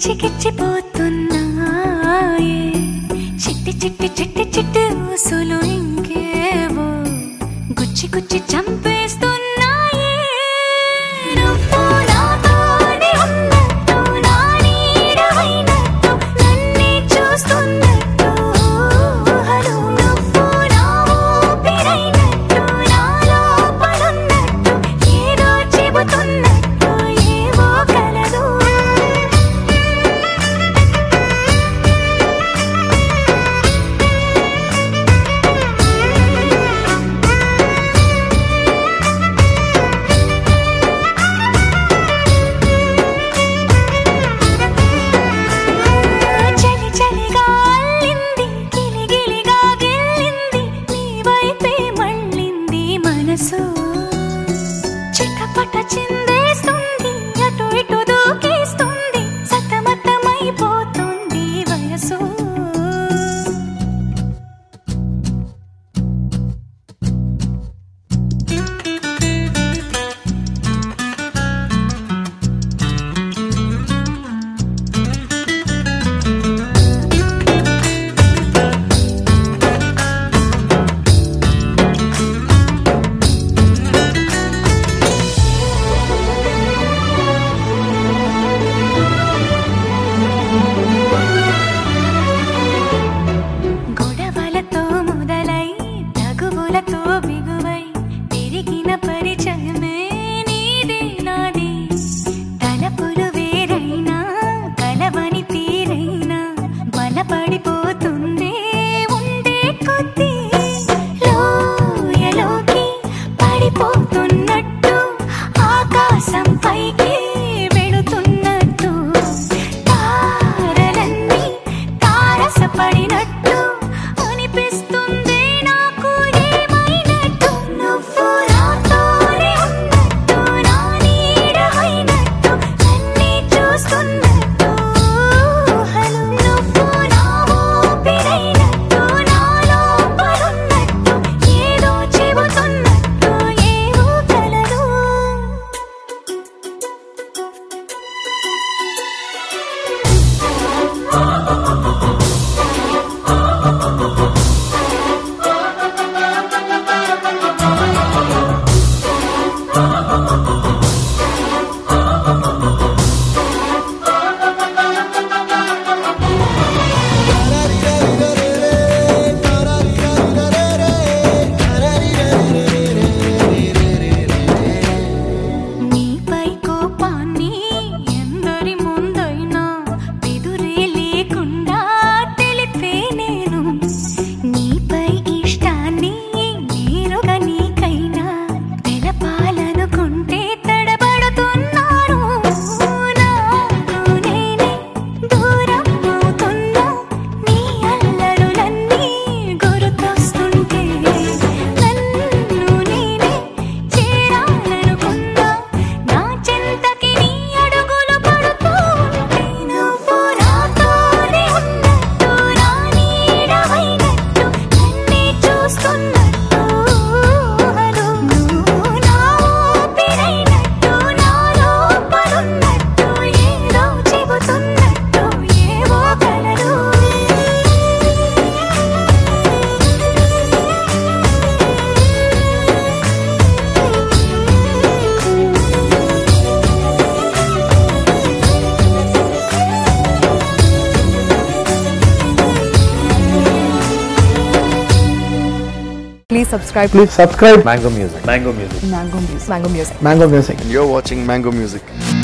గిచ్చిగిచ్చిపోతున్నాయే చిట్టి చిట్టి చిట్టి చిట్టి ఊసులు ఇంకేవో గుచ్చి గుచ్చి చంపేస్తున్నాయే నువ్వు నాతోనే ఉన్నట్టు నా నీడవైనట్టు నన్నే చూస్తున్నట్టు ఊహలు నువ్వు నా ఊపిరైనట్టు నా లోపలున్నట్టు ఏదో చెబుతున్నట్టు ఏవో కలదు చిట్టపట చిందేస్తుంది అటు ఇటు దూకేస్తుంది సతమతమైపోతుంది వయసు బిగువై పెరిగిన పరిచయమే నీది నాది తలపులు వేరైనా కలవని తీరైనా బలపడిపోతుంది ఉండే కొద్దీ లోయలోకి పడిపోతున్నట్టు ఆకాశం పైకి వెళుతున్నట్టు తారలన్నీ తారసపడినట్టు అనిపిస్తుంది Please subscribe. Please subscribe. Mango Music. Mango Music. Mango Music. And you're watching Mango Music.